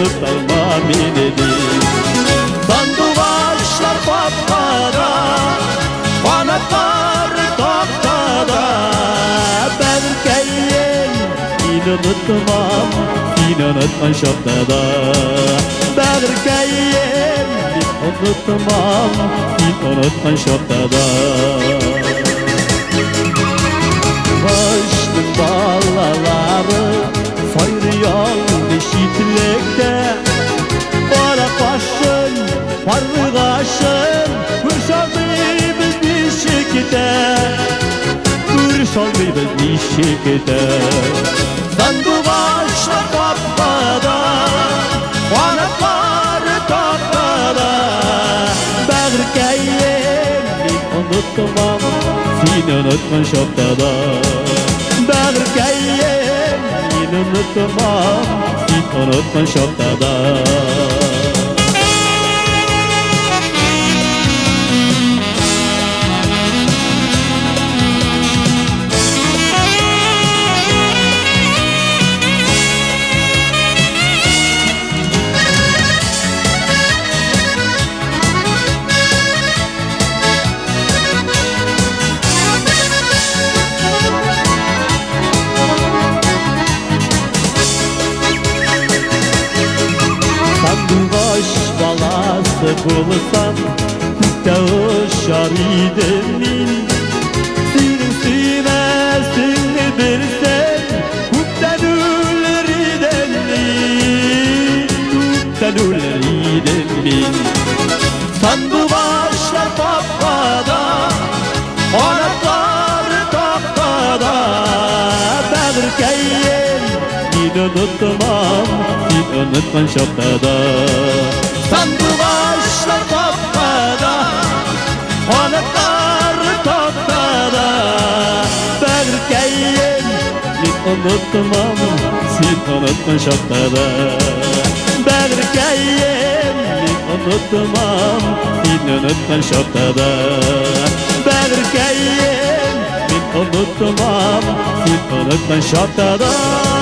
unutalma beni. Sandıvaçlar patlara, kanatlar tahtada. Berkeyen seni unutmam, seni unutman şaptada. Berkeyen unutmam, seni unutman şaptada. Kışlık balaları sayrıyan eşitlekte. Kara kaşın, parlı kaşın, Kırşalmıyız nişikte, Kırşalmıyız nişikte. Sandıvaçlar kapkada, kanatları tahtada. Berkeyen unutmam, seni unutman şaptada. Berkeyen unutmam, seni unutman şaptada. Sandıvaç balası bulsam, Kükte uşar idim. Senin süymesini bilsen, Kükten ölür idim. Kükten ölür idim. Sandıvaçlar kapkada, kanatları tahtada. Berkeyen seni unutmam, seni unutman şaptada. Sandıvaçlar kapkada, kanatları tahtada. Berkeyen seni unutmam, seni unutman şaptada. Berkeyen seni unutmam, seni unutman şaptada. Berkeyen seni unutmam, seni unutman şaptada.